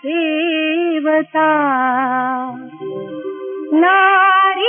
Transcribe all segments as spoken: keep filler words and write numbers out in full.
देवता नारी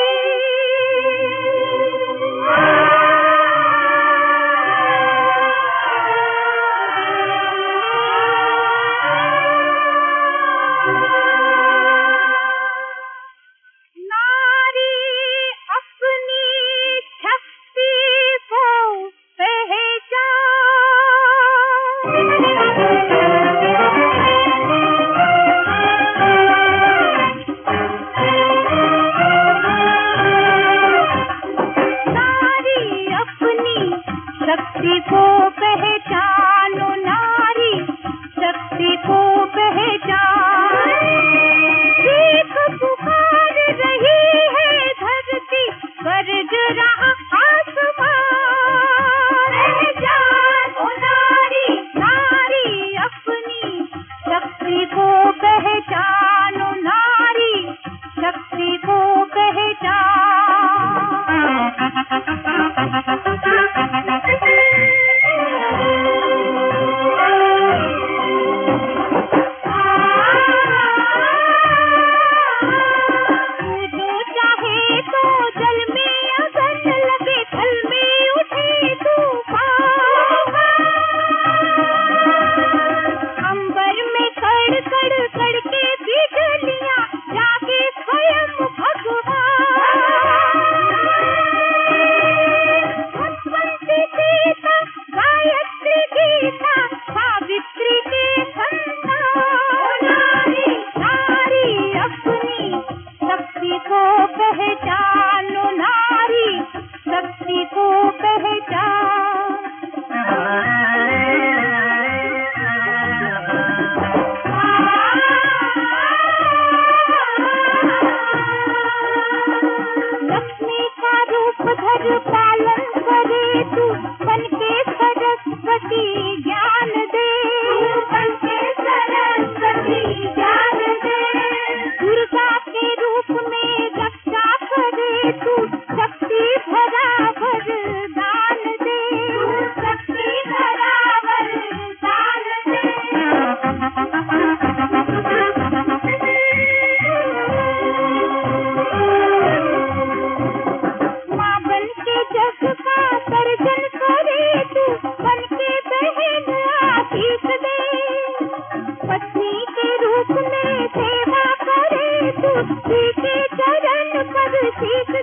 शक्ति को पहचानो नारी, शक्ति को पहचान। एक पुकार रही है धरती, गरज रहा आसमान। पहचानो नारी, नारी अपनी शक्ति को पहचानो नारी, शक्ति को पहचान। पहचानो नारी, शक्ति को पहचान। लक्ष्मी का रूप धर पालन करे तू, बनके सरस्वती ज्ञान दे, बनके सरस्वती ज्ञान दे। दुर्गा के रूप में रक्षा करे तू, शक्ति भरा वरदान दे, शक्ति भरा वरदान दे। माँ बनके जग का सर्जन करे तू, बनके बहन आशीष दे। पत्नी के रूप में सेवा करे तू, जी के चरण पर शीश